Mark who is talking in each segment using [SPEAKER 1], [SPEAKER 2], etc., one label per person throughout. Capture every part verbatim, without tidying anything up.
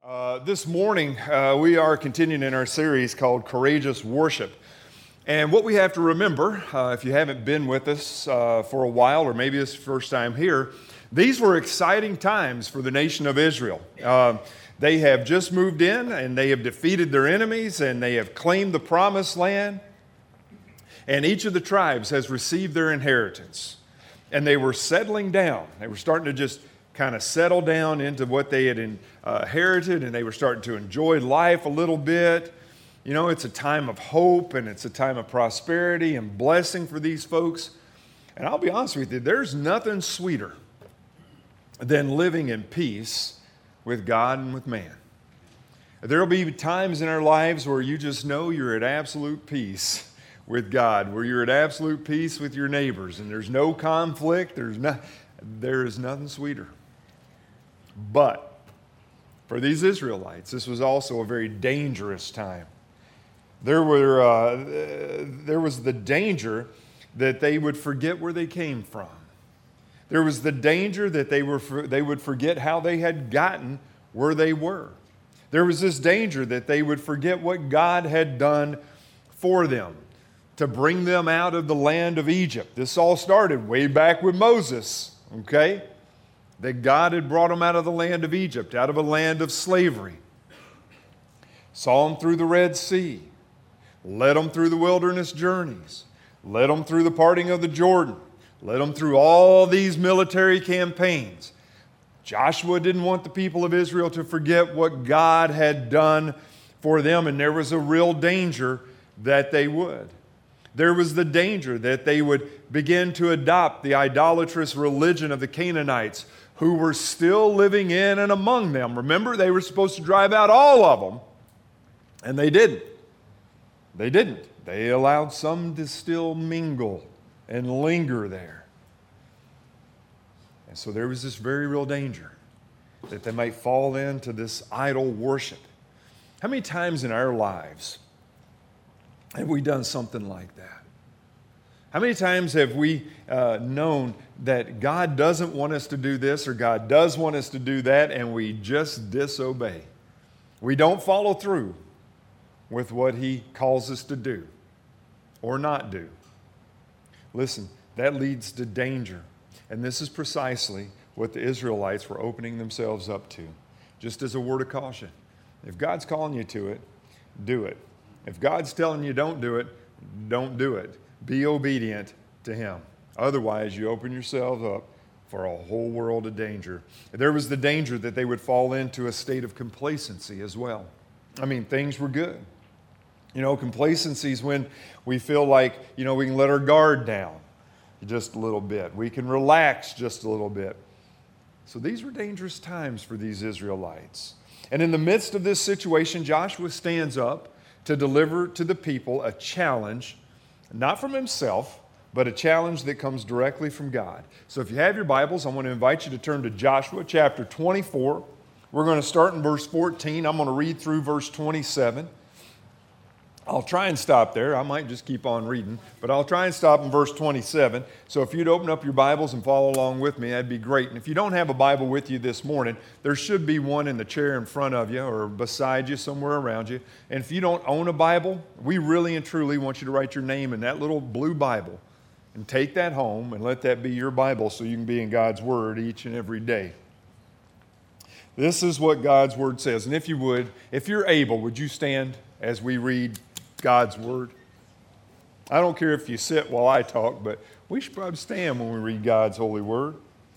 [SPEAKER 1] Uh, this morning, uh, we are continuing in our series called Courageous Worship. And what we have to remember, uh, if you haven't been with us uh, for a while, or maybe it's the first time here, these were exciting times for the nation of Israel. Uh, they have just moved in, and they have defeated their enemies, and they have claimed the promised land. And each of the tribes has received their inheritance. And they were settling down. They were starting to just kind of settle down into what they had inherited, and they were starting to enjoy life a little bit. You know, it's a time of hope, and it's a time of prosperity and blessing for these folks. And I'll be honest with you, there's nothing sweeter than living in peace with God and with man. There will be times in our lives where you just know you're at absolute peace with God, where you're at absolute peace with your neighbors, and there's no conflict, there's no, there is nothing sweeter. But for these Israelites, this was also a very dangerous time. There were, uh, there was the danger that they would forget where they came from. There was the danger that they, were, they would forget how they had gotten where they were. There was this danger that they would forget what God had done for them to bring them out of the land of Egypt. This all started way back with Moses, okay? That God had brought them out of the land of Egypt, out of a land of slavery. Saw them through the Red Sea, led them through the wilderness journeys, led them through the parting of the Jordan, led them through all these military campaigns. Joshua didn't want the people of Israel to forget what God had done for them, and there was a real danger that they would. There was the danger that they would begin to adopt the idolatrous religion of the Canaanites, who were still living in and among them. Remember, they were supposed to drive out all of them, and they didn't. They didn't. They allowed some to still mingle and linger there. And so there was this very real danger that they might fall into this idol worship. How many times in our lives have we done something like that? How many times have we uh, known that God doesn't want us to do this or God does want us to do that, and we just disobey? We don't follow through with what He calls us to do or not do. Listen, that leads to danger. And this is precisely what the Israelites were opening themselves up to. Just as a word of caution, if God's calling you to it, do it. If God's telling you don't do it, don't do it. Be obedient to Him. Otherwise, you open yourselves up for a whole world of danger. There was the danger that they would fall into a state of complacency as well. I mean, things were good. You know, complacency is when we feel like, you know, we can let our guard down just a little bit. We can relax just a little bit. So these were dangerous times for these Israelites. And in the midst of this situation, Joshua stands up to deliver to the people a challenge, not from himself, but a challenge that comes directly from God. So if you have your Bibles, I want to invite you to turn to Joshua chapter twenty-four. We're going to start in verse fourteen. I'm going to read through verse twenty-seven. I'll try and stop there. I might just keep on reading, but I'll try and stop in verse twenty-seven. So if you'd open up your Bibles and follow along with me, that'd be great. And if you don't have a Bible with you this morning, there should be one in the chair in front of you or beside you, somewhere around you. And if you don't own a Bible, we really and truly want you to write your name in that little blue Bible and take that home and let that be your Bible so you can be in God's Word each and every day. This is what God's Word says. And if you would, if you're able, would you stand as we read God's Word? I don't care if you sit while I talk, but we should probably stand when we read God's holy Word.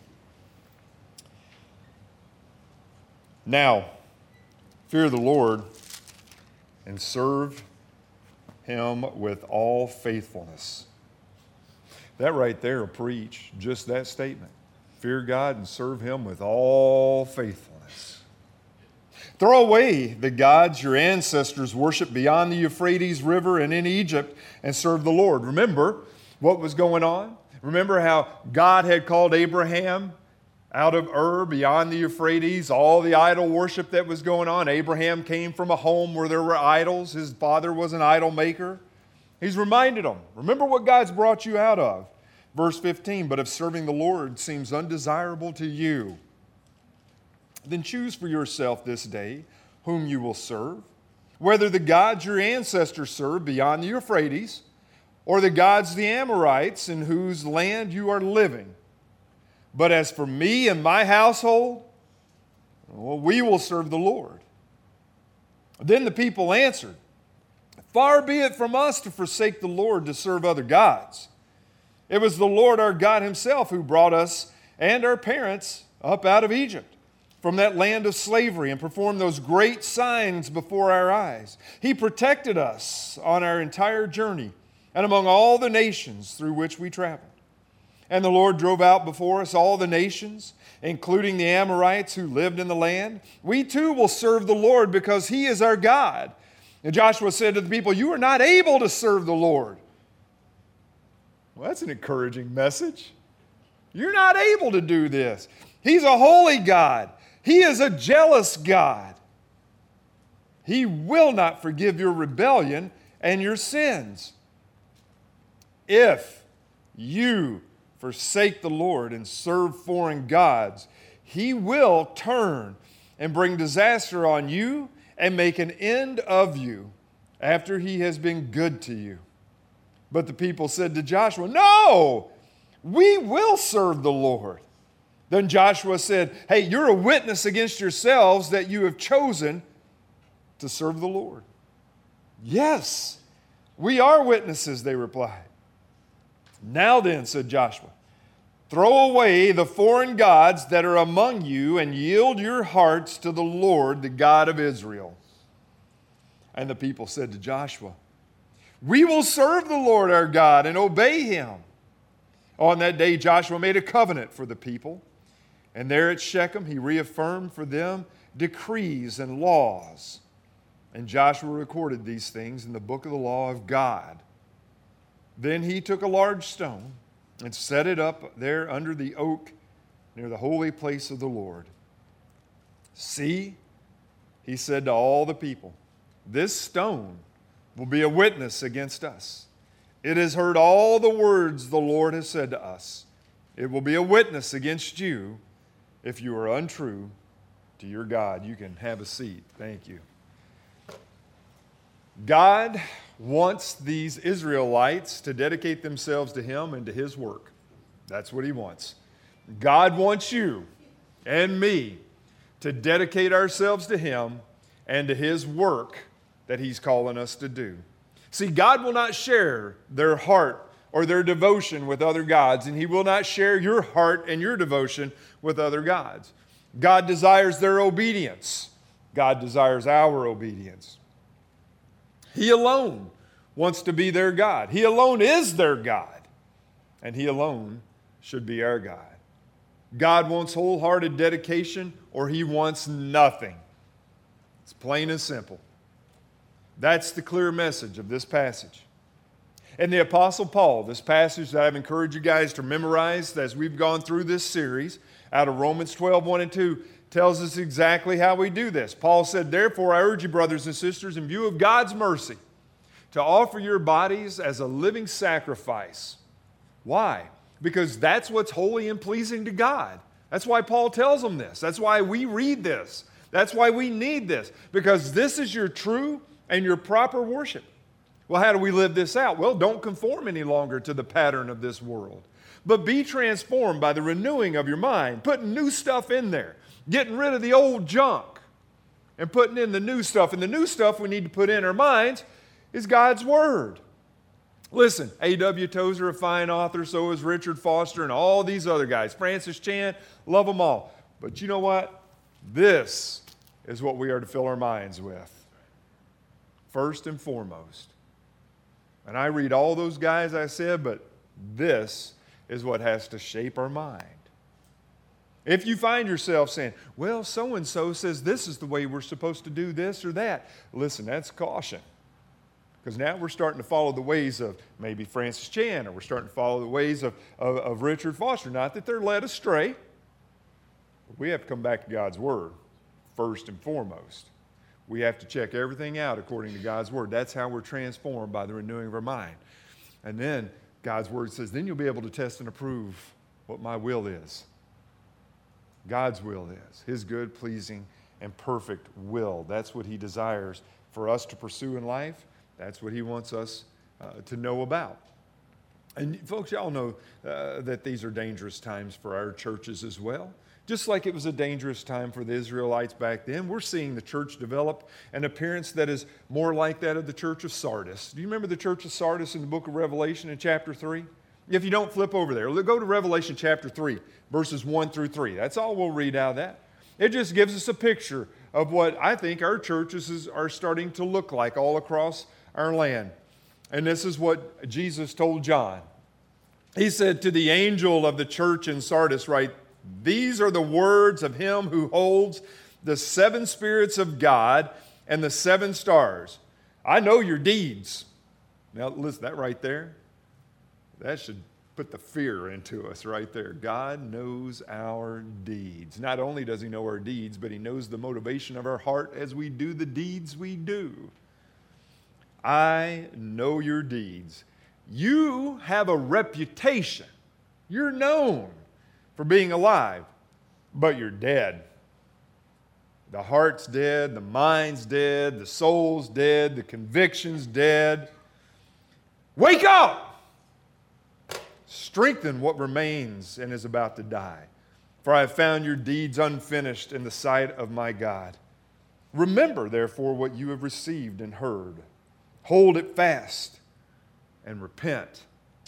[SPEAKER 1] Now, fear the Lord and serve Him with all faithfulness. That right there will preach just that statement. Fear God and serve Him with all faithfulness. Throw away the gods your ancestors worshiped beyond the Euphrates River and in Egypt and serve the Lord. Remember what was going on? Remember how God had called Abraham out of Ur beyond the Euphrates, all the idol worship that was going on. Abraham came from a home where there were idols. His father was an idol maker. He's reminded them, remember what God's brought you out of. Verse fifteen, but if serving the Lord seems undesirable to you, then choose for yourself this day whom you will serve, whether the gods your ancestors served beyond the Euphrates, or the gods of the Amorites in whose land you are living. But as for me and my household, well, we will serve the Lord." Then the people answered, "Far be it from us to forsake the Lord to serve other gods. It was the Lord our God himself who brought us and our parents up out of Egypt, from that land of slavery, and performed those great signs before our eyes. He protected us on our entire journey and among all the nations through which we traveled. And the Lord drove out before us all the nations, including the Amorites who lived in the land. We too will serve the Lord because he is our God." And Joshua said to the people, "You are not able to serve the Lord." Well, that's an encouraging message. You're not able to do this. He's a holy God. He is a jealous God. He will not forgive your rebellion and your sins. If you forsake the Lord and serve foreign gods, he will turn and bring disaster on you and make an end of you after he has been good to you. But the people said to Joshua, "No, we will serve the Lord." Then Joshua said, "Hey, you're a witness against yourselves that you have chosen to serve the Lord." "Yes, we are witnesses," they replied. "Now then," said Joshua, "throw away the foreign gods that are among you and yield your hearts to the Lord, the God of Israel." And the people said to Joshua, "We will serve the Lord our God and obey him." On that day, Joshua made a covenant for the people. And there at Shechem, he reaffirmed for them decrees and laws. And Joshua recorded these things in the book of the law of God. Then he took a large stone and set it up there under the oak near the holy place of the Lord. "See," he said to all the people, "this stone will be a witness against us. It has heard all the words the Lord has said to us. It will be a witness against you if you are untrue to your God." You can have a seat. Thank you. God wants these Israelites to dedicate themselves to him and to his work. That's what he wants. God wants you and me to dedicate ourselves to him and to his work that he's calling us to do. See, God will not share their heart or their devotion with other gods, and he will not share your heart and your devotion with other gods. God desires their obedience. God desires our obedience. He alone wants to be their God. He alone is their God, and he alone should be our God. God wants wholehearted dedication, or he wants nothing. It's plain and simple. That's the clear message of this passage. And the Apostle Paul, this passage that I've encouraged you guys to memorize as we've gone through this series, out of Romans twelve, one and two, tells us exactly how we do this. Paul said, "Therefore I urge you, brothers and sisters, in view of God's mercy, to offer your bodies as a living sacrifice." Why? Because that's what's holy and pleasing to God. That's why Paul tells them this. That's why we read this. That's why we need this. Because this is your true and your proper worship. Well, how do we live this out? Well, don't conform any longer to the pattern of this world, but be transformed by the renewing of your mind, putting new stuff in there, getting rid of the old junk and putting in the new stuff. And the new stuff we need to put in our minds is God's Word. Listen, A W Tozer, a fine author, so is Richard Foster and all these other guys. Francis Chan, love them all. But you know what? This is what we are to fill our minds with, first and foremost. And I read all those guys I said, but this is what has to shape our mind. If you find yourself saying, "Well, so-and-so says this is the way we're supposed to do this or that," listen, that's caution. Because now we're starting to follow the ways of maybe Francis Chan, or we're starting to follow the ways of, of, of Richard Foster. Not that they're led astray. But we have to come back to God's Word first and foremost. We have to check everything out according to God's Word. That's how we're transformed, by the renewing of our mind. And then God's Word says, then you'll be able to test and approve what my will is. God's will is, His good, pleasing, and perfect will. That's what he desires for us to pursue in life. That's what he wants us uh, to know about. And folks, y'all know uh, that these are dangerous times for our churches as well. Just like it was a dangerous time for the Israelites back then, we're seeing the church develop an appearance that is more like that of the church of Sardis. Do you remember the church of Sardis in the book of Revelation in chapter three? If you don't, flip over there. Go to Revelation chapter three, verses one through three. That's all we'll read out of that. It just gives us a picture of what I think our churches are starting to look like all across our land. And this is what Jesus told John. He said, to the angel of the church in Sardis, write, these are the words of him who holds the seven spirits of God and the seven stars. I know your deeds. Now, listen, that right there, that should put the fear into us right there. God knows our deeds. Not only does he know our deeds, but he knows the motivation of our heart as we do the deeds we do. I know your deeds. You have a reputation. You're known for being alive, but you're dead. The heart's dead, the mind's dead, the soul's dead, the conviction's dead. Wake up! Strengthen what remains and is about to die. For I have found your deeds unfinished in the sight of my God. Remember, therefore, what you have received and heard. Hold it fast and repent.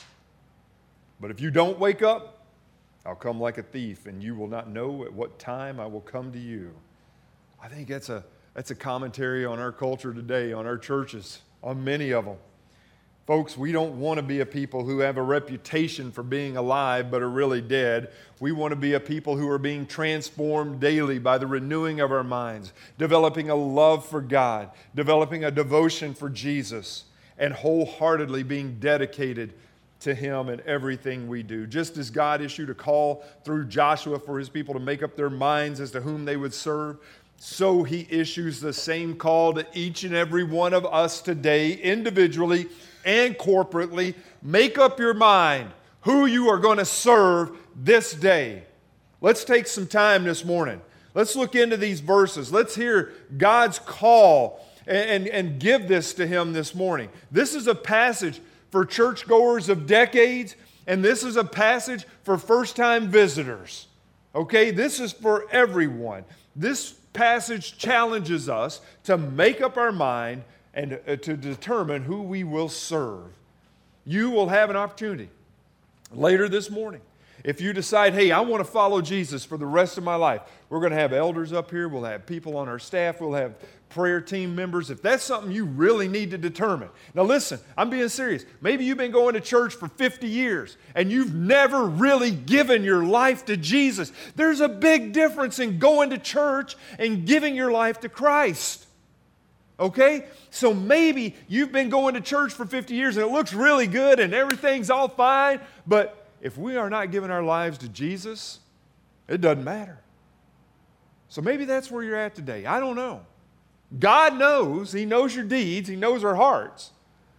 [SPEAKER 1] But if you don't wake up, I'll come like a thief, and you will not know at what time I will come to you. I think that's a, that's a commentary on our culture today, on our churches, on many of them. Folks, we don't want to be a people who have a reputation for being alive but are really dead. We want to be a people who are being transformed daily by the renewing of our minds, developing a love for God, developing a devotion for Jesus, and wholeheartedly being dedicated to him in everything we do. Just as God issued a call through Joshua for his people to make up their minds as to whom they would serve, so he issues the same call to each and every one of us today, individually and corporately. Make up your mind who you are going to serve this day. Let's take some time this morning. Let's look into these verses. Let's hear God's call and, and, and give this to him this morning. This is a passage for churchgoers of decades, and this is a passage for first-time visitors. Okay, this is for everyone. This passage challenges us to make up our mind and to determine who we will serve. You will have an opportunity later this morning. If you decide, hey, I want to follow Jesus for the rest of my life, we're going to have elders up here, we'll have people on our staff, we'll have prayer team members. If that's something you really need to determine. Now listen, I'm being serious. Maybe you've been going to church for fifty years and you've never really given your life to Jesus. There's a big difference in going to church and giving your life to Christ. Okay? So maybe you've been going to church for fifty years and it looks really good and everything's all fine, but if we are not giving our lives to Jesus, it doesn't matter. So maybe that's where you're at today. I don't know. God knows. He knows your deeds. He knows our hearts.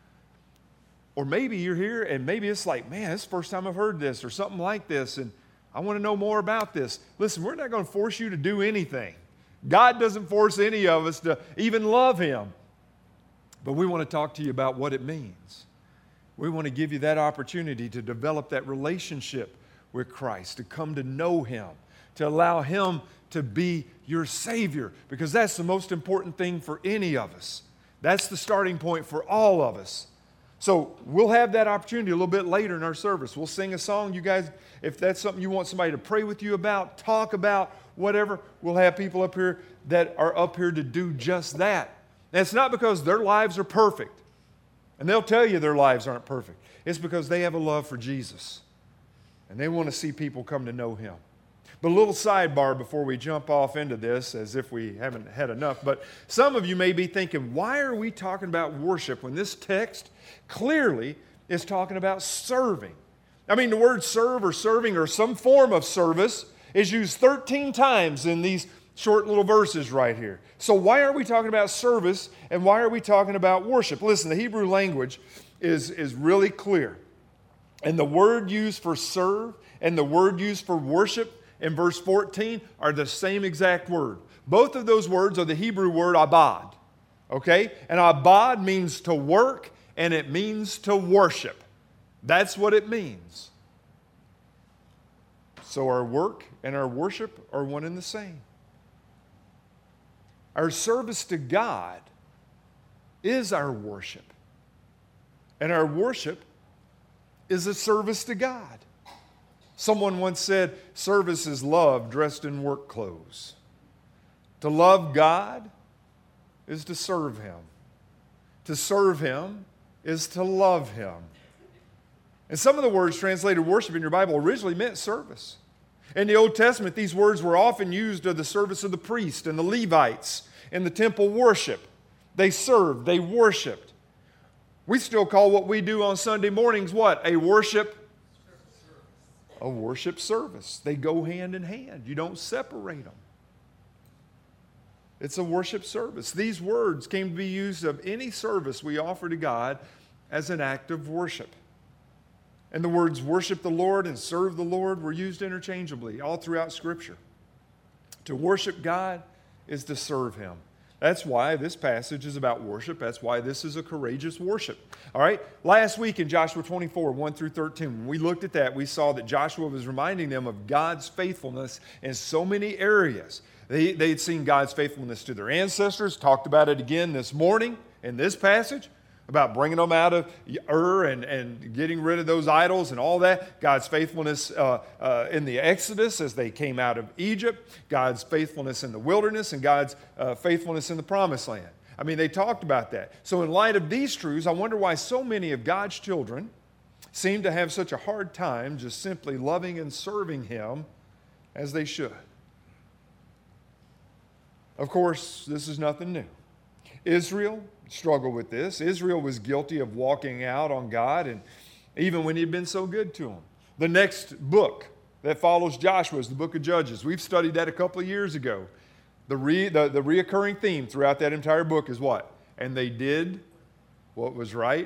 [SPEAKER 1] Or maybe you're here and maybe it's like, man, this is the first time I've heard this or something like this and I want to know more about this. Listen, we're not going to force you to do anything. God doesn't force any of us to even love Him. But we want to talk to you about what it means. We want to give you that opportunity to develop that relationship with Christ, to come to know Him, to allow Him to be your Savior, because that's the most important thing for any of us. That's the starting point for all of us. So we'll have that opportunity a little bit later in our service. We'll sing a song. You guys, if that's something you want somebody to pray with you about, talk about, whatever, we'll have people up here that are up here to do just that. And it's not because their lives are perfect. And they'll tell you their lives aren't perfect. It's because they have a love for Jesus. And they want to see people come to know Him. But a little sidebar before we jump off into this, as if we haven't had enough. But some of you may be thinking, why are we talking about worship when this text clearly is talking about serving? I mean, the word serve or serving or some form of service is used thirteen times in these short little verses right here. So why are we talking about service and why are we talking about worship? Listen, the Hebrew language is, is really clear. And the word used for serve and the word used for worship in verse fourteen are the same exact word. Both of those words are the Hebrew word abad. Okay? And abad means to work and it means to worship. That's what it means. So our work and our worship are one and the same. Our service to God is our worship. And our worship is a service to God. Someone once said, service is love dressed in work clothes. To love God is to serve Him. To serve Him is to love Him. And some of the words translated worship in your Bible originally meant service. In the Old Testament, these words were often used of the service of the priest and the Levites in the temple worship. They served, they worshiped. We still call what we do on Sunday mornings what? A worship? A worship service. They go hand in hand. You don't separate them. It's a worship service. These words came to be used of any service we offer to God as an act of worship. And the words worship the Lord and serve the Lord were used interchangeably all throughout Scripture. To worship God is to serve Him. That's why this passage is about worship. That's why this is a courageous worship. All right? Last week in Joshua twenty-four, one through thirteen, when we looked at that, we saw that Joshua was reminding them of God's faithfulness in so many areas. They, they had seen God's faithfulness to their ancestors, talked about it again this morning in this passage, about bringing them out of Ur and, and getting rid of those idols and all that. God's faithfulness uh, uh, in the Exodus as they came out of Egypt. God's faithfulness in the wilderness and God's uh, faithfulness in the promised land. I mean, they talked about that. So in light of these truths, I wonder why so many of God's children seem to have such a hard time just simply loving and serving Him as they should. Of course, this is nothing new. Israel struggled with this. Israel was guilty of walking out on God, and even when He had been so good to them. The next book that follows Joshua is the book of Judges. We've studied that a couple of years ago. The, re, the, the reoccurring theme throughout that entire book is what? And they did what was right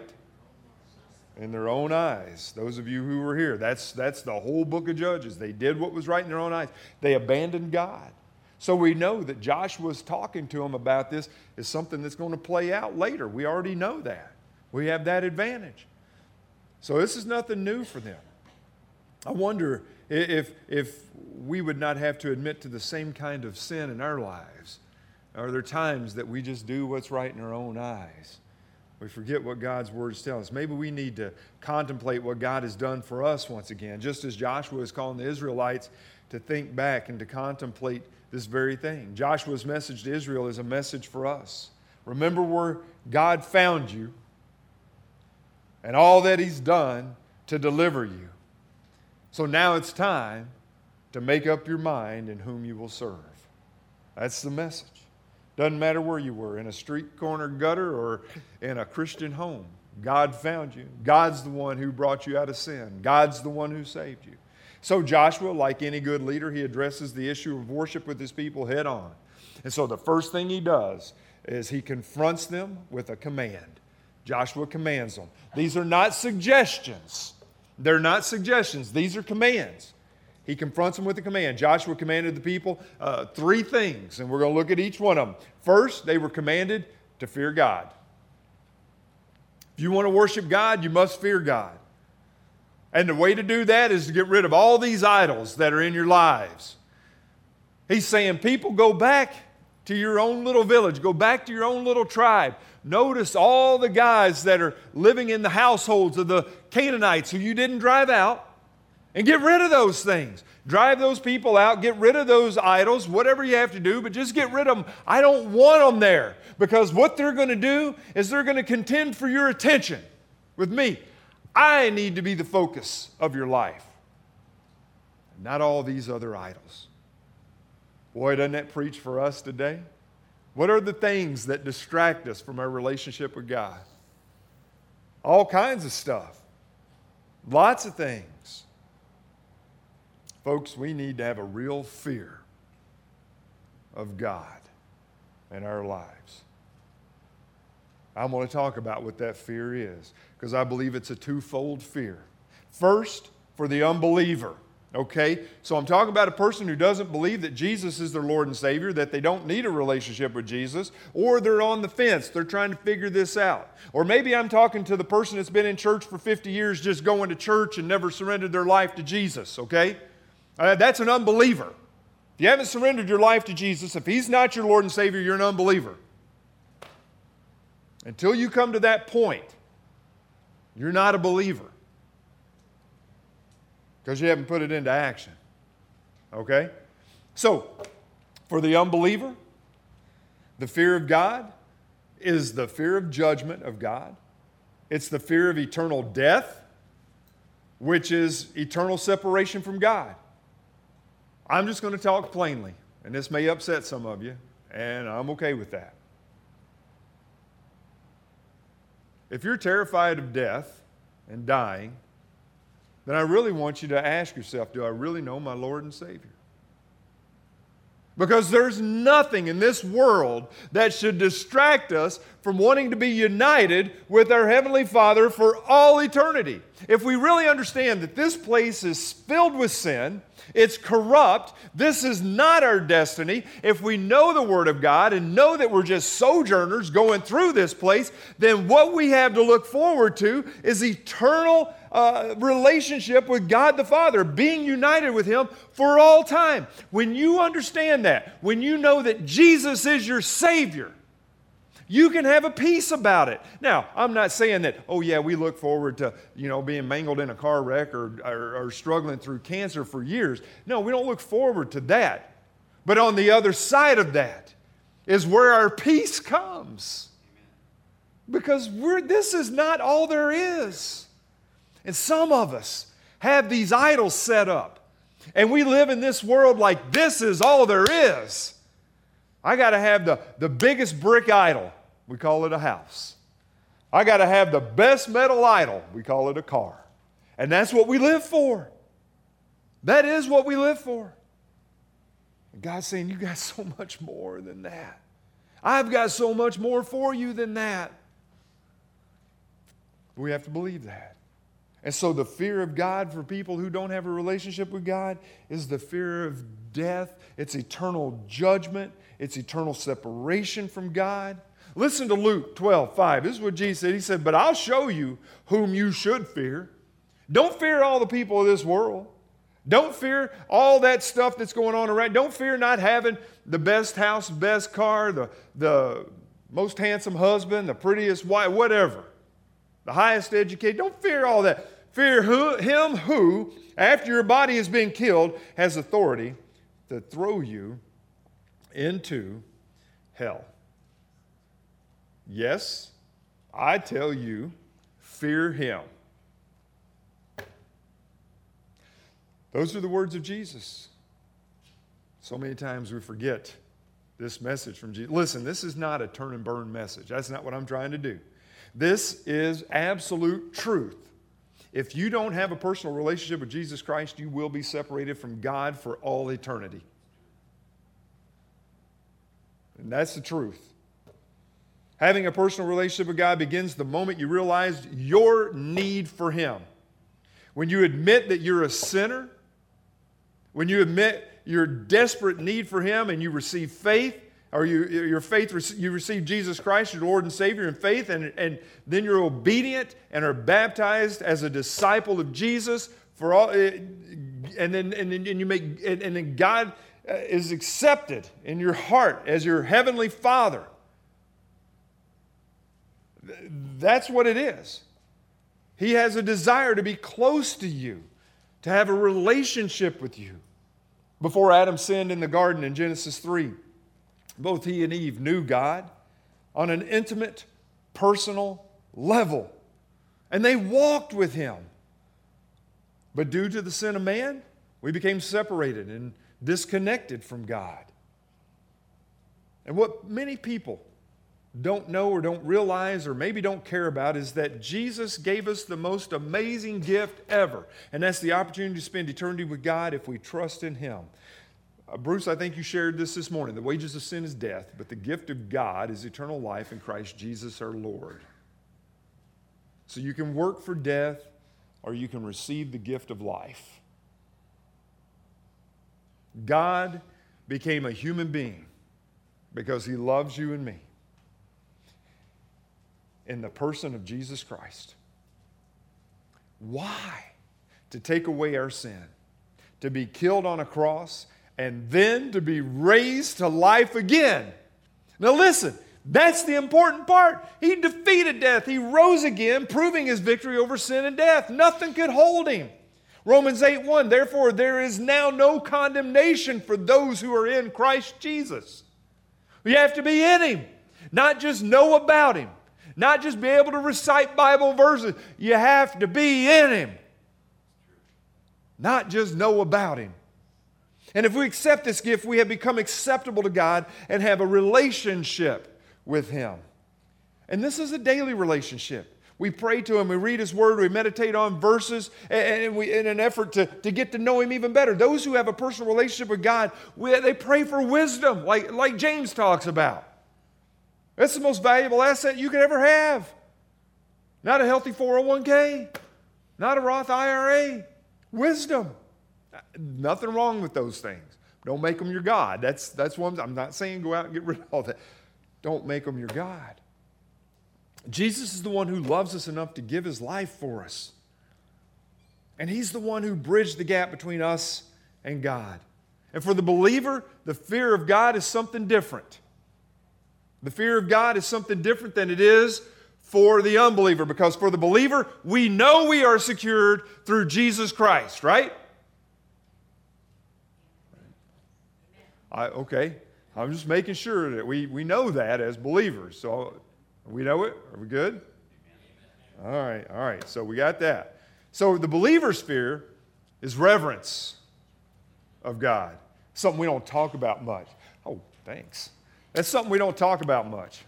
[SPEAKER 1] in their own eyes. Those of you who were here, that's, that's the whole book of Judges. They did what was right in their own eyes. They abandoned God. So we know that Joshua's talking to them about this is something that's going to play out later. We already know that. We have that advantage. So this is nothing new for them. I wonder if, if we would not have to admit to the same kind of sin in our lives. Are there times that we just do what's right in our own eyes? We forget what God's words tell us. Maybe we need to contemplate what God has done for us once again, just as Joshua is calling the Israelites to think back and to contemplate this very thing. Joshua's message to Israel is a message for us. Remember where God found you and all that He's done to deliver you. So now it's time to make up your mind in whom you will serve. That's the message. Doesn't matter where you were, in a street corner gutter or in a Christian home. God found you. God's the one who brought you out of sin. God's the one who saved you. So Joshua, like any good leader, he addresses the issue of worship with his people head on. And so the first thing he does is he confronts them with a command. Joshua commands them. These are not suggestions. They're not suggestions. These are commands. He confronts them with a command. Joshua commanded the people uh, three things, and we're going to look at each one of them. First, they were commanded to fear God. If you want to worship God, you must fear God. And the way to do that is to get rid of all these idols that are in your lives. He's saying, people, go back to your own little village. Go back to your own little tribe. Notice all the guys that are living in the households of the Canaanites who you didn't drive out. And get rid of those things. Drive those people out. Get rid of those idols. Whatever you have to do, but just get rid of them. I don't want them there. Because what they're going to do is they're going to contend for your attention with me. I need to be the focus of your life, not all these other idols. Boy, doesn't that preach for us today? What are the things that distract us from our relationship with God? All kinds of stuff. Lots of things. Folks, we need to have a real fear of God in our lives. I'm going to talk about what that fear is, because I believe it's a twofold fear. First, for the unbeliever. Okay, so I'm talking about a person who doesn't believe that Jesus is their Lord and Savior, that they don't need a relationship with Jesus, or they're on the fence. They're trying to figure this out. Or maybe I'm talking to the person that's been in church for fifty years, just going to church and never surrendered their life to Jesus, okay? Uh, that's an unbeliever. If you haven't surrendered your life to Jesus, if He's not your Lord and Savior, you're an unbeliever. Until you come to that point, you're not a believer. Because you haven't put it into action. Okay? So, for the unbeliever, the fear of God is the fear of judgment of God. It's the fear of eternal death, which is eternal separation from God. I'm just going to talk plainly, and this may upset some of you, and I'm okay with that. If you're terrified of death and dying, then I really want you to ask yourself, do I really know my Lord and Savior? Because there's nothing in this world that should distract us from wanting to be united with our Heavenly Father for all eternity. If we really understand that this place is filled with sin, it's corrupt, this is not our destiny, if we know the Word of God and know that we're just sojourners going through this place, then what we have to look forward to is eternal uh, relationship with God the Father, being united with Him for all time. When you understand that, when you know that Jesus is your Savior, you can have a peace about it. Now, I'm not saying that, oh yeah, we look forward to, you know, being mangled in a car wreck or, or, or struggling through cancer for years. No, we don't look forward to that. But on the other side of that is where our peace comes. Because we're, this is not all there is. And some of us have these idols set up. And we live in this world like this is all there is. I got to have the, the biggest brick idol. We call it a house. I got to have the best metal idol. We call it a car. And that's what we live for. That is what we live for. And God's saying, you got so much more than that. I've got so much more for you than that. We have to believe that. And so the fear of God for people who don't have a relationship with God is the fear of death. It's eternal judgment. It's eternal separation from God. Listen to Luke twelve five. This is what Jesus said. He said, but I'll show you whom you should fear. Don't fear all the people of this world. Don't fear all that stuff that's going on around. Don't fear not having the best house, best car, the, the most handsome husband, the prettiest wife, whatever. The highest educated. Don't fear all that. Fear who, him who, after your body has been killed, has authority to throw you into hell. Yes, I tell you, fear him. Those are the words of Jesus. So many times we forget this message from Jesus. Listen, this is not a turn and burn message. That's not what I'm trying to do. This is absolute truth. If you don't have a personal relationship with Jesus Christ, you will be separated from God for all eternity. And that's the truth. Having a personal relationship with God begins the moment you realize your need for Him. When you admit that you're a sinner, when you admit your desperate need for Him and you receive faith, or you, your faith, you receive Jesus Christ, your Lord and Savior in faith, and, and then you're obedient and are baptized as a disciple of Jesus for all, and then and then and you make and then God is accepted in your heart as your heavenly Father. That's what it is. He has a desire to be close to you, to have a relationship with you. Before Adam sinned in the garden in Genesis three, both he and Eve knew God on an intimate, personal level. And they walked with Him. But due to the sin of man, we became separated and disconnected from God. And what many people don't know or don't realize or maybe don't care about is that Jesus gave us the most amazing gift ever. And that's the opportunity to spend eternity with God if we trust in Him. Uh, Bruce, I think you shared this this morning. The wages of sin is death, but the gift of God is eternal life in Christ Jesus our Lord. So you can work for death or you can receive the gift of life. God became a human being because he loves you and me in the person of Jesus Christ. Why? To take away our sin, to be killed on a cross, and then to be raised to life again. Now listen, that's the important part. He defeated death. He rose again, proving his victory over sin and death. Nothing could hold him. Romans eight one, therefore there is now no condemnation for those who are in Christ Jesus. You have to be in him, not just know about him, not just be able to recite Bible verses. You have to be in him, not just know about him. And if we accept this gift, we have become acceptable to God and have a relationship with him. And this is a daily relationship. We pray to him, we read his word, we meditate on verses, and we, in an effort to, to get to know him even better. Those who have a personal relationship with God, we, they pray for wisdom, like, like James talks about. That's the most valuable asset you could ever have. Not a healthy four oh one k, not a Roth I R A. Wisdom. Nothing wrong with those things. Don't make them your God. That's, that's one. I'm not saying go out and get rid of all that. Don't make them your God. Jesus is the one who loves us enough to give his life for us. And he's the one who bridged the gap between us and God. And for the believer, the fear of God is something different. The fear of God is something different than it is for the unbeliever. Because for the believer, we know we are secured through Jesus Christ, right? I, okay, I'm just making sure that we, we know that as believers. So we know it? Are we good? All right, all right. So we got that. So the believer's fear is reverence of God. Something we don't talk about much. Oh, thanks. That's something we don't talk about much.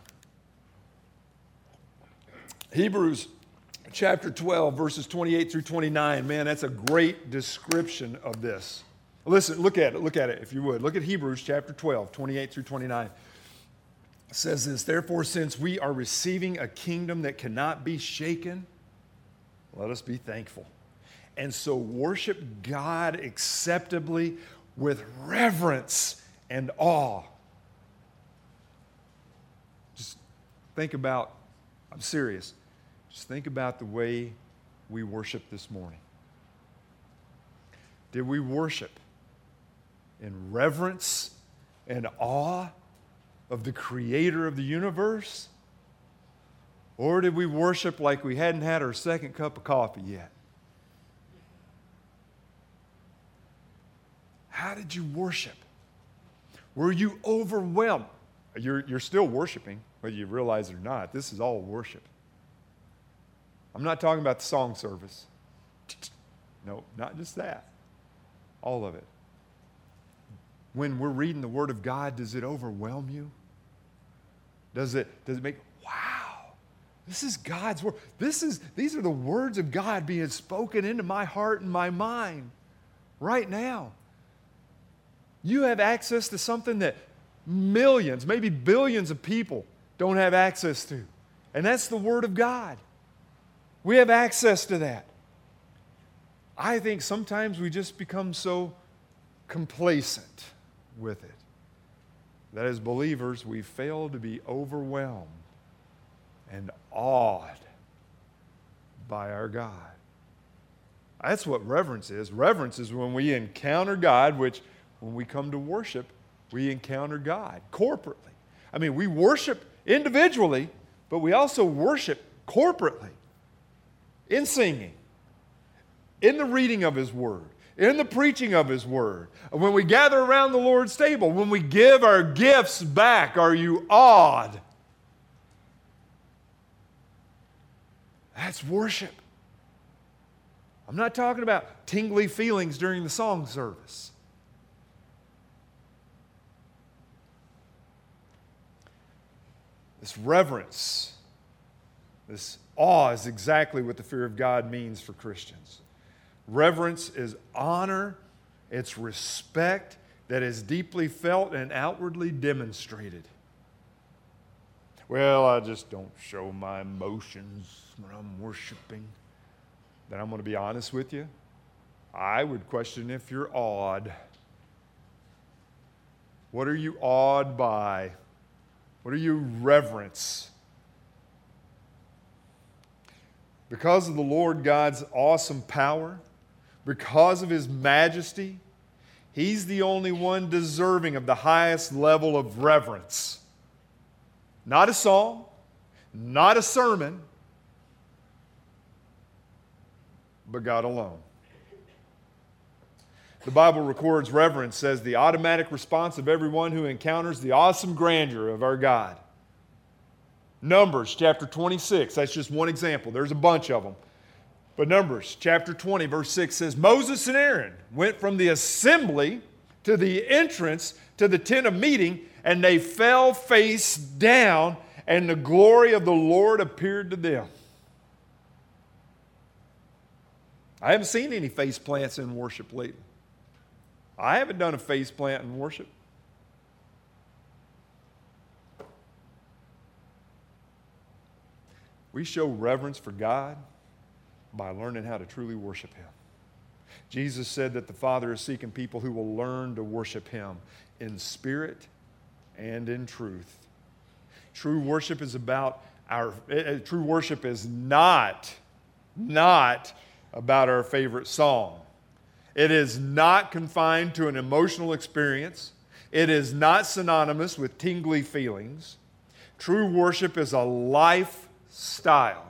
[SPEAKER 1] Hebrews chapter twelve, verses twenty-eight through twenty-nine. Man, that's a great description of this. Listen, look at it. Look at it, if you would. Look at Hebrews chapter twelve, twenty-eight through twenty-nine. It says this, therefore, since we are receiving a kingdom that cannot be shaken, let us be thankful. And so worship God acceptably with reverence and awe. Just think about, I'm serious, just think about the way we worship this morning. Did we worship in reverence and awe of the creator of the universe? Or did we worship like we hadn't had our second cup of coffee yet? How did you worship? Were you overwhelmed? You're, you're still worshiping, whether you realize it or not. This is all worship. I'm not talking about the song service. No, not just that. All of it. When we're reading the Word of God, does it overwhelm you? Does it, does it make, wow, this is God's Word. This is, these are the words of God being spoken into my heart and my mind right now. You have access to something that millions, maybe billions of people don't have access to. And that's the Word of God. We have access to that. I think sometimes we just become so complacent with it that as believers we fail to be overwhelmed and awed by our God. That's what reverence is. Reverence is when we encounter God, which when we come to worship, we encounter God corporately. I mean, we worship individually, but we also worship corporately in singing, in the reading of His Word, in the preaching of His Word. When we gather around the Lord's table, when we give our gifts back, are you awed? That's worship. I'm not talking about tingly feelings during the song service. This reverence, this awe is exactly what the fear of God means for Christians. Reverence is honor, it's respect that is deeply felt and outwardly demonstrated. Well, I just don't show my emotions when I'm worshiping. Then I'm going to be honest with you. I would question if you're awed. What are you awed by? What do you reverence? Because of the Lord God's awesome power, because of His majesty, He's the only one deserving of the highest level of reverence. Not a song, not a sermon, but God alone. The Bible records reverence as the automatic response of everyone who encounters the awesome grandeur of our God. Numbers chapter twenty-six, that's just one example. There's a bunch of them. But Numbers chapter twenty, verse six says, Moses and Aaron went from the assembly to the entrance to the tent of meeting, and they fell face down, and the glory of the Lord appeared to them. I haven't seen any face plants in worship lately. I haven't done a face plant in worship. We show reverence for God by learning how to truly worship Him. Jesus said that the Father is seeking people who will learn to worship Him in spirit and in truth. True worship is about our, uh, true worship is not, not about our favorite song. It is not confined to an emotional experience. It is not synonymous with tingly feelings. True worship is a lifestyle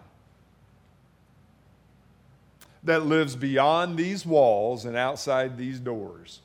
[SPEAKER 1] that lives beyond these walls and outside these doors.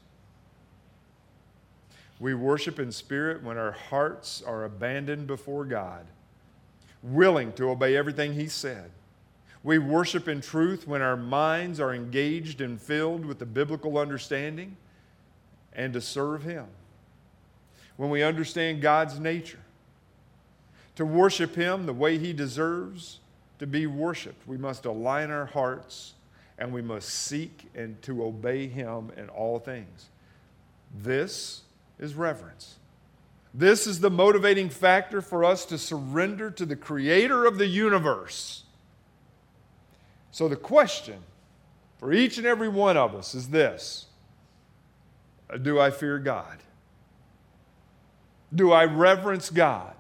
[SPEAKER 1] We worship in spirit when our hearts are abandoned before God, willing to obey everything He said. We worship in truth when our minds are engaged and filled with the biblical understanding and to serve Him. When we understand God's nature, to worship Him the way He deserves to be worshiped, we must align our hearts and we must seek and to obey Him in all things. This is reverence. This is the motivating factor for us to surrender to the Creator of the universe. So the question for each and every one of us is this: do I fear God? Do I reverence God?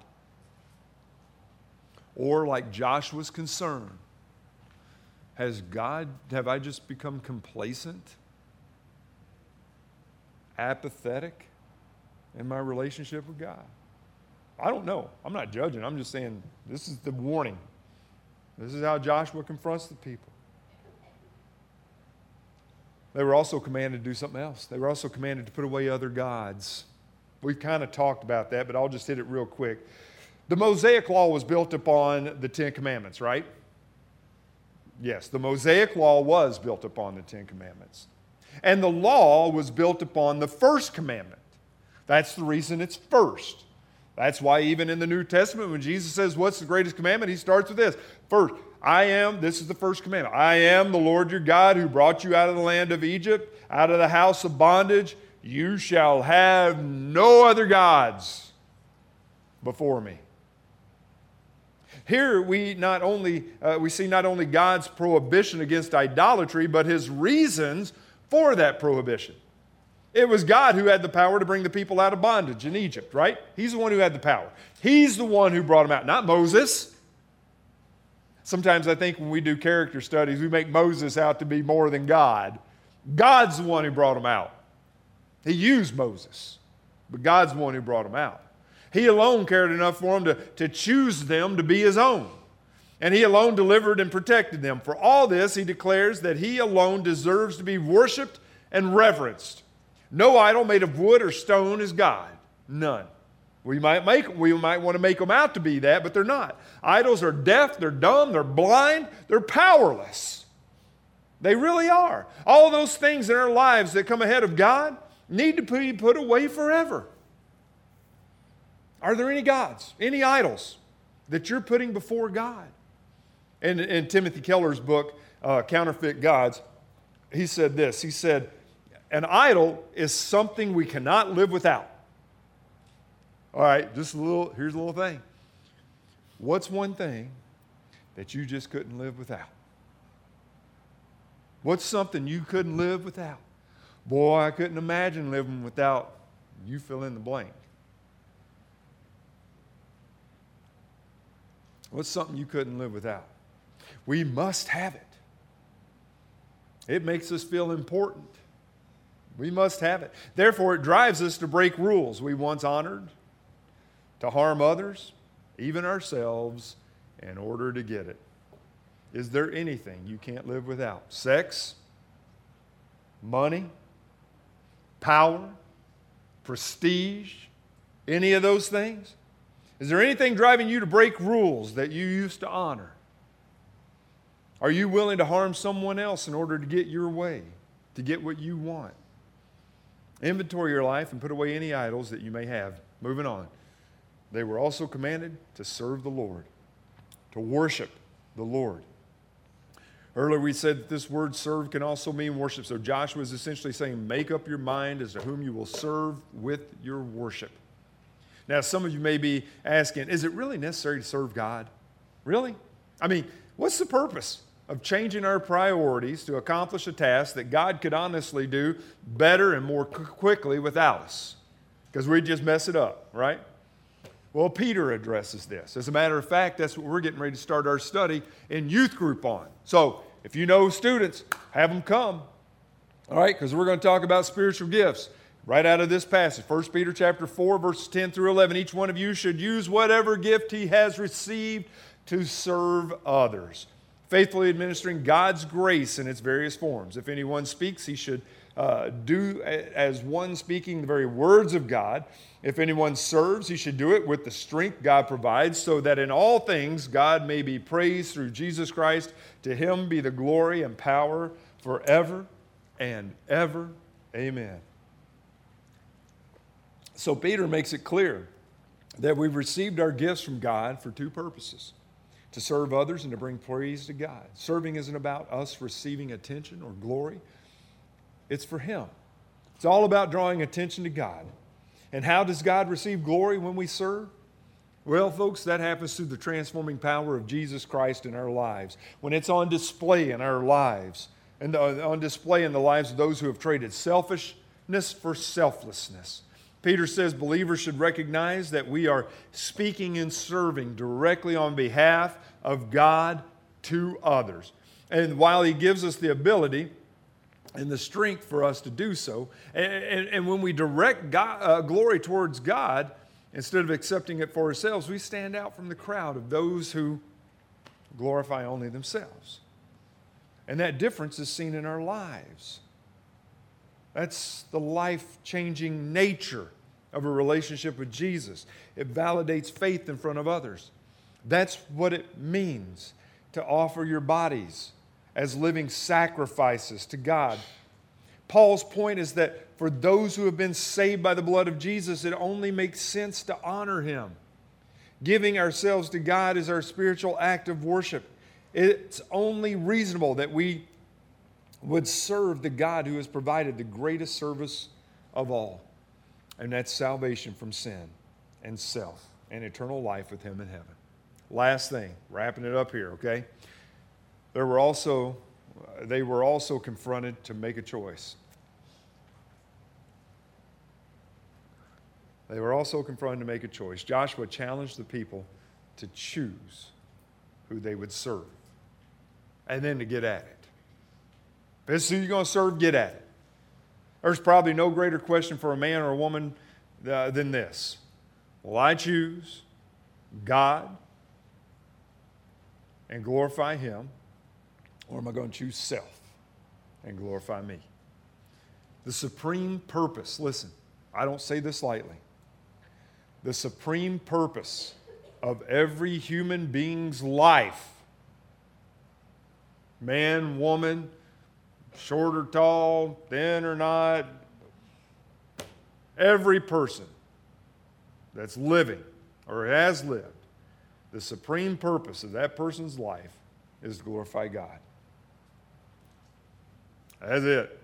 [SPEAKER 1] Or, like Joshua's concern, has God, have I just become complacent, apathetic in my relationship with God? I don't know. I'm not judging. I'm just saying this is the warning. This is how Joshua confronts the people. They were also commanded to do something else. They were also commanded to put away other gods. We've kind of talked about that, but I'll just hit it real quick. The Mosaic Law was built upon the Ten Commandments, right? Yes, the Mosaic Law was built upon the Ten Commandments. And the law was built upon the first commandment. That's the reason it's first. That's why even in the New Testament, when Jesus says, what's the greatest commandment? He starts with this. First, I am, this is the first commandment. I am the Lord your God who brought you out of the land of Egypt, out of the house of bondage. You shall have no other gods before me. Here we not only uh, we see not only God's prohibition against idolatry, but His reasons for that prohibition. It was God who had the power to bring the people out of bondage in Egypt, right? He's the one who had the power. He's the one who brought them out, not Moses. Sometimes I think when we do character studies, we make Moses out to be more than God. God's the one who brought them out. He used Moses, but God's the one who brought them out. He alone cared enough for them to, to choose them to be His own. And He alone delivered and protected them. For all this, He declares that He alone deserves to be worshiped and reverenced. No idol made of wood or stone is God. None. We might make, we might want to make them out to be that, but they're not. Idols are deaf, they're dumb, they're blind, they're powerless. They really are. All those things in our lives that come ahead of God need to be put away forever. Are there any gods, any idols that you're putting before God? In, in Timothy Keller's book, uh, Counterfeit Gods, he said this. He said, an idol is something we cannot live without. All right, just a little, here's a little thing. What's one thing that you just couldn't live without? What's something you couldn't live without? Boy, I couldn't imagine living without You fill in the blank. What's something you couldn't live without? We must have it. It makes us feel important. We must have it. Therefore, it drives us to break rules we once honored, to harm others, even ourselves, in order to get it. Is there anything you can't live without? Sex? Money? Power? Prestige? Any of those things? Is there anything driving you to break rules that you used to honor? Are you willing to harm someone else in order to get your way, to get what you want? Inventory your life and put away any idols that you may have. Moving on. They were also commanded to serve the Lord, to worship the Lord. Earlier we said that this word serve can also mean worship. So Joshua is essentially saying, make up your mind as to whom you will serve with your worship. Now, some of you may be asking, is it really necessary to serve God? Really? I mean, what's the purpose of changing our priorities to accomplish a task that God could honestly do better and more quickly without us? Because we just mess it up, right? Well, Peter addresses this. As a matter of fact, that's what we're getting ready to start our study in youth group on. So, if you know students, have them come. All right, because we're going to talk about spiritual gifts right out of this passage. First Peter chapter four, verses ten through eleven. Each one of you should use whatever gift he has received to serve others, faithfully administering God's grace in its various forms. If anyone speaks, he should uh, do as one speaking the very words of God. If anyone serves, he should do it with the strength God provides, so that in all things God may be praised through Jesus Christ. To him be the glory and power forever and ever. Amen. So Peter makes it clear that we've received our gifts from God for two purposes: to serve others and to bring praise to God. Serving isn't about us receiving attention or glory. It's for him. It's all about drawing attention to God. And how does God receive glory when we serve? Well, folks, that happens through the transforming power of Jesus Christ in our lives. When it's on display in our lives, and on display in the lives of those who have traded selfishness for selflessness. Peter says believers should recognize that we are speaking and serving directly on behalf of God to others. And while he gives us the ability and the strength for us to do so, and, and, and when we direct God, uh, glory towards God, instead of accepting it for ourselves, we stand out from the crowd of those who glorify only themselves. And that difference is seen in our lives. That's the life-changing nature of a relationship with Jesus. It validates faith in front of others. That's what it means to offer your bodies as living sacrifices to God. Paul's point is that for those who have been saved by the blood of Jesus, it only makes sense to honor him. Giving ourselves to God is our spiritual act of worship. It's only reasonable that we would serve the God who has provided the greatest service of all, and that's salvation from sin and self and eternal life with him in heaven. Last thing, wrapping it up here, okay? There were also, they were also confronted to make a choice. They were also confronted to make a choice. Joshua challenged the people to choose who they would serve and then to get at it. If this is who you're going to serve, get at it. There's probably no greater question for a man or a woman uh, than this. Will I choose God and glorify him, or am I going to choose self and glorify me? The supreme purpose, listen, I don't say this lightly. The supreme purpose of every human being's life, man, woman, short or tall, thin or not, every person that's living or has lived, the supreme purpose of that person's life is to glorify God. That's it.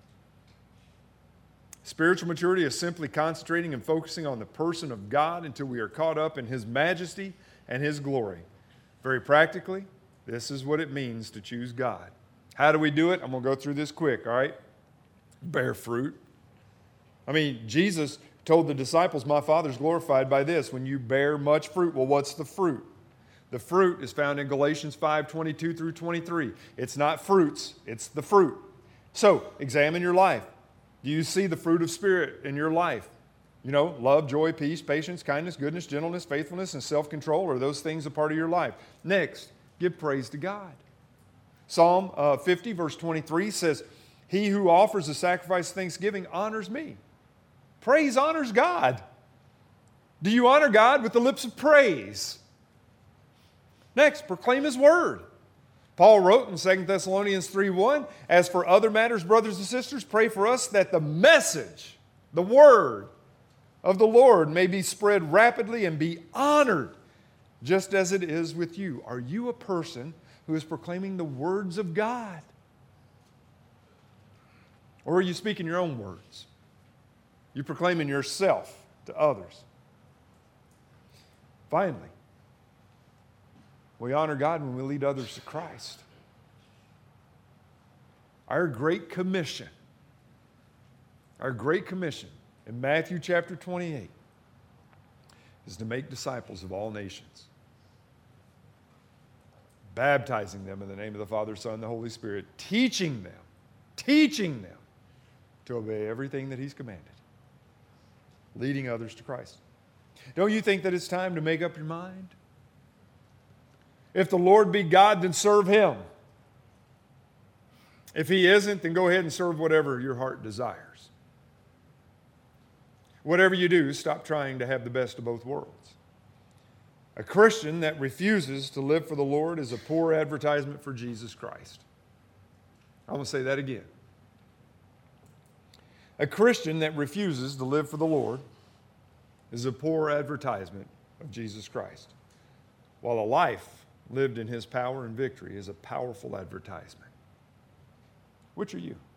[SPEAKER 1] Spiritual maturity is simply concentrating and focusing on the person of God until we are caught up in his majesty and his glory. Very practically, this is what it means to choose God. How do we do it? I'm going to go through this quick, all right? Bear fruit. I mean, Jesus Told the disciples, my Father's glorified by this, when you bear much fruit. Well, what's the fruit? The fruit is found in Galatians five, twenty-two through twenty-three. It's not fruits, it's the fruit. So, examine your life. Do you see the fruit of Spirit in your life? You know, love, joy, peace, patience, kindness, goodness, gentleness, faithfulness, and self-control. Are those things a part of your life? Next, give praise to God. Psalm uh, fifty, verse twenty-three says, he who offers a sacrifice of thanksgiving honors me. Praise honors God. Do you honor God with the lips of praise? Next, proclaim His word. Paul wrote in Second Thessalonians three one, as for other matters, brothers and sisters, pray for us that the message, the word of the Lord may be spread rapidly and be honored, just as it is with you. Are you a person who is proclaiming the words of God? Or are you speaking your own words? You're proclaiming yourself to others. Finally, we honor God when we lead others to Christ. Our Great Commission, our Great Commission in Matthew chapter twenty-eight is to make disciples of all nations, baptizing them in the name of the Father, Son, and the Holy Spirit, teaching them, teaching them to obey everything that He's commanded, leading others to Christ. Don't you think that it's time to make up your mind? If the Lord be God, then serve Him. If He isn't, then go ahead and serve whatever your heart desires. Whatever you do, stop trying to have the best of both worlds. A Christian that refuses to live for the Lord is a poor advertisement for Jesus Christ. I'm going to say that again. A Christian that refuses to live for the Lord is a poor advertisement of Jesus Christ, while a life lived in His power and victory is a powerful advertisement. Which are you?